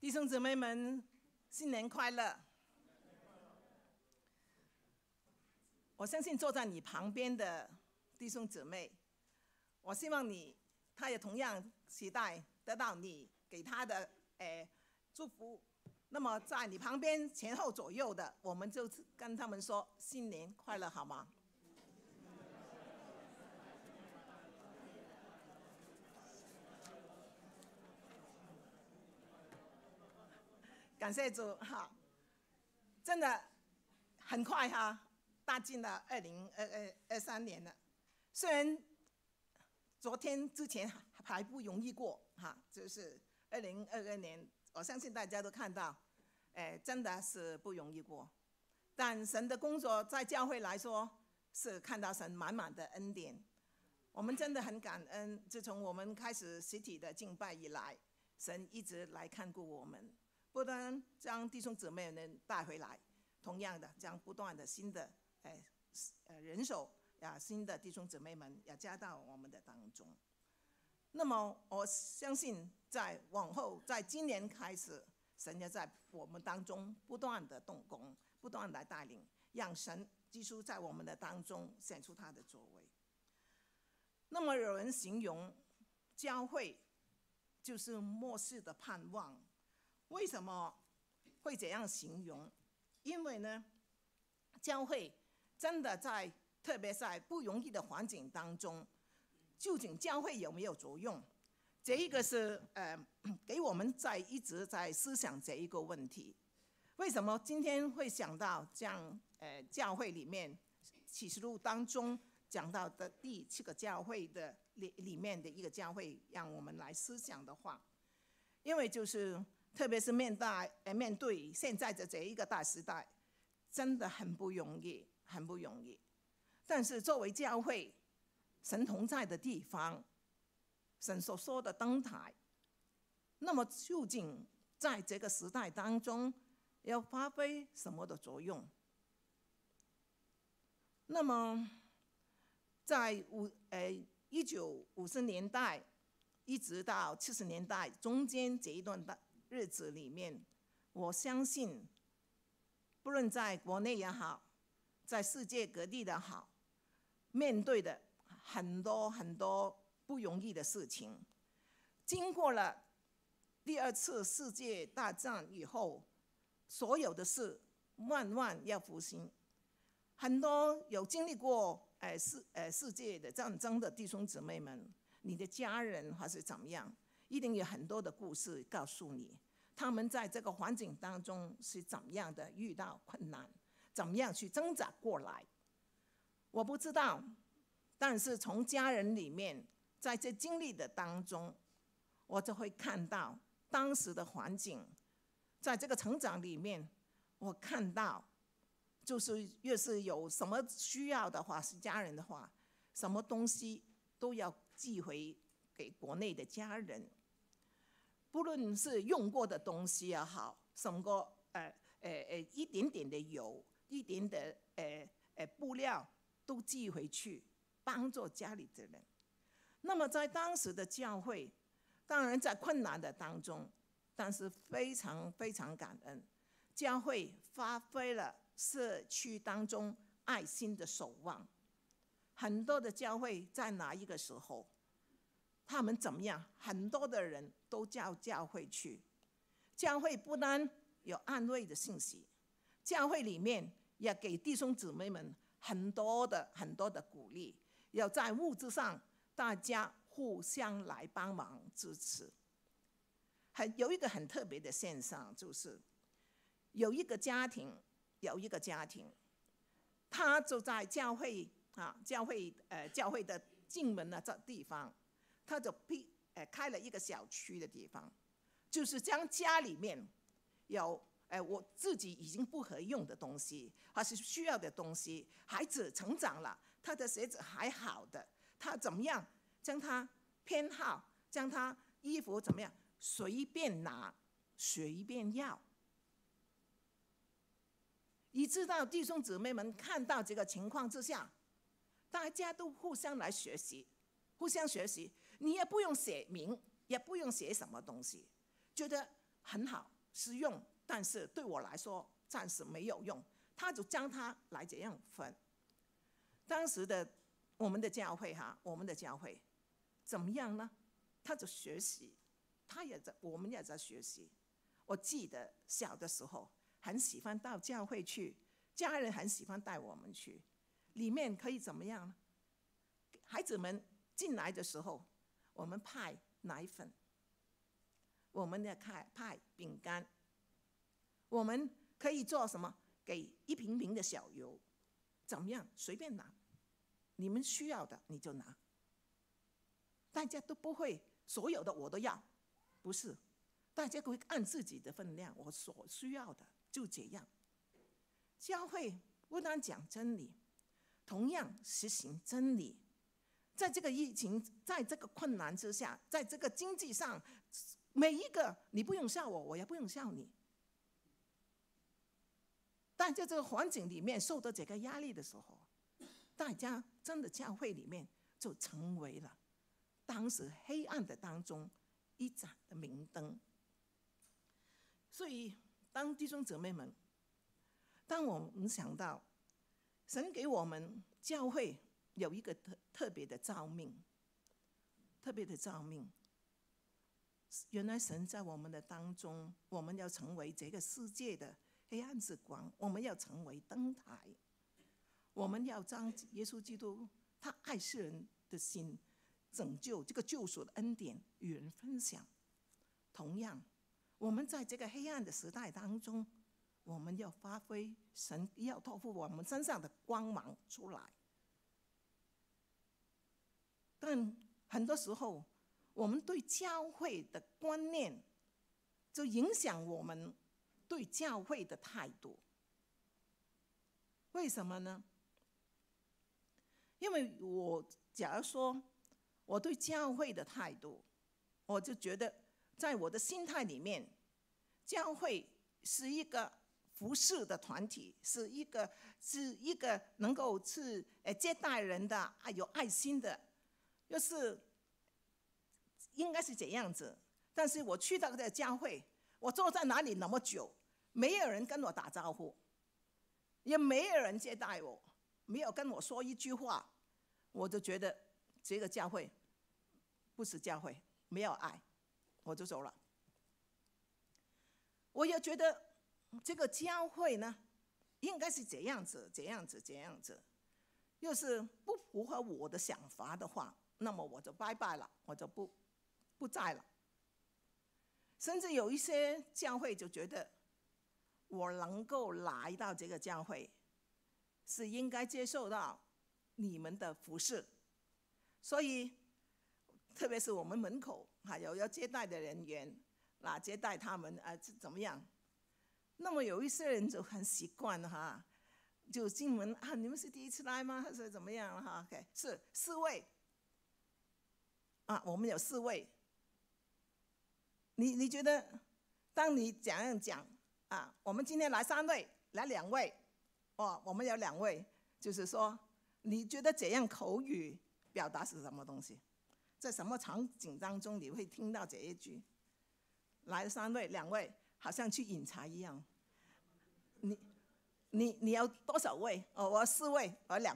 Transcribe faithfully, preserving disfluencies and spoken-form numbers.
弟兄姊妹们，新年快乐！我相信坐在你旁边的弟兄姊妹，我希望你，他也同样期待得到你给他的诶祝福。那么在你旁边前后左右的，我们就跟他们说新年快乐，好吗？感谢主哈，真的很快哈，踏进了二零二二二三年了。虽然昨天之前还不容易过哈，就是二零二二年，我相信大家都看到，哎，真的是不容易过。但神的工作在教会来说，是看到神满满的恩典。我们真的很感恩，自从我们开始实体的敬拜以来，神一直来看顾我们。不但将弟兄姊妹们带回来，同样的将不断的新的哎呃人手呀，新的弟兄姊妹们也加到我们的当中。那么我相信，在往后，在今年开始，神也在我们当中不断的动工，不断来带领，让神基督在我们的当中显出他的作为。那么有人形容教会就是末世的盼望。为什么会这样形容？因为呢，教会真的在，特别在不容易的环境当中，究竟教会有没有作用？这一个是呃，给我们在一直在思想这一个问题。为什么今天会想到这样？呃，教会里面启示录当中讲到的第七个教会的里里面的一个教会，让我们来思想的话，因为就是。特别是面对面对现在的这一个大时代，真的很不容易，很不容易。但是作为教会，神同在的地方，神所说的灯台，那么究竟在这个时代当中要发挥什么的作用？那么在五呃一九五十年代一直到七十年代中间这一段的日子里面，我相信，不论在国内也好，在世界各地的好，面对的很多很多不容易的事情。经过了第二次世界大战以后，所有的事万万要复兴。很多有经历过呃世呃世界的战争的弟兄姊妹们，你的家人还是怎么样？一定有很多的故事告诉你，他们在这个环境当中是怎么样的遇到困难，怎么样去挣扎过来。我不知道，但是从家人里面，在这经历的当中，我就会看到当时的环境，在这个成长里面，我看到，就是越是有什么需要的话，是家人的话，什么东西都要寄回给国内的家人。不论是用过的东西也好，什么呃呃呃一点点的油，一点的呃呃布料，都寄回去，帮助家里的人。那么在当时的教会，当然在困难的当中，但是非常非常感恩，教会发挥了社区当中爱心的守望。很多的教会在哪一个时候？他们怎么样？很多的人都叫教会去，教会不单有安慰的信息，教会里面也给弟兄姊妹们很多的很多的鼓励，要在物质上大家互相来帮忙支持。很有一个很特别的现象，就是有一个家庭，有一个家庭，他就在教会啊，教会呃教会的进门的这地方。他就批呃开了一个小区的地方，就是将家里面有呃我自己已经不合用的东西，还是需要的东西，孩子成长了，他的鞋子还好的，他怎么样将他偏好，将他衣服怎么样随便拿，随便要，以致到弟兄姊妹们看到这个情况之下，大家都互相来学习，互相学习。你也不用写名，也不用写什么东西，觉得很好实用，但是对我来说暂时没有用，他就将它来这样分。当时的我们的教会哈，我们的教会怎么样呢？他就学习，他也在，我们也在学习。我记得小的时候很喜欢到教会去，家人很喜欢带我们去，里面可以怎么样呢？孩子们进来的时候，我们派奶粉，我们要派派饼干，我们可以做什么？给一瓶瓶的小油，怎么样？随便拿，你们需要的你就拿。大家都不会所有的我都要，不是，大家会按自己的分量，我所需要的就这样。教会不单讲真理，同样实行真理。在这个疫情，在这个困难之下，在这个经济上，每一个你不用笑我，我也不用笑你。但在这个环境里面受到这个压力的时候，大家真的教会里面就成为了当时黑暗的当中一盏的明灯。所以当弟兄姊妹们，当我们想到神给我们教会有一个特特别的召命，特别的召命，原来神在我们的当中，我们要成为这个世界的黑暗之光，我们要成为灯台，我们要将耶稣基督他爱世人的心，拯救这个救赎的恩典与人分享。同样，我们在这个黑暗的时代当中，我们要发挥神要托付我们身上的光芒出来。但很多时候，我们对教会的观念，就影响我们对教会的态度。为什么呢？因为我假如说我对教会的态度，我就觉得在我的心态里面，教会是一个服侍的团体，是一个是一个能够是呃接待人的，有爱心的，又是应该是这样子。但是我去到这个教会，我坐在哪里那么久，没有人跟我打招呼，也没有人接待我，没有跟我说一句话，我就觉得这个教会不是教会，没有爱，我就走了。我也觉得这个教会呢，应该是这样子，这样子，这样子。要是不符合我的想法的话，那么我就拜拜了，我就不不在了。甚至有一些教会就觉得，我能够来到这个教会，是应该接受到你们的服侍，所以特别是我们门口还有要接待的人员，那接待他们啊怎么样？那么有一些人就很习惯哈，就进门啊，你们是第一次来吗？还是怎么样哈 ？OK， 是四位啊，我们有四位。你你觉得，当你这样讲啊，我们今天来三位，来两位，哦，我们有两位，就是说，你觉得这样口语表达是什么东西？在什么场景当中你会听到这一句？来了三位、两位，好像去饮茶一样。你你你有多少位？哦，我四位，我两。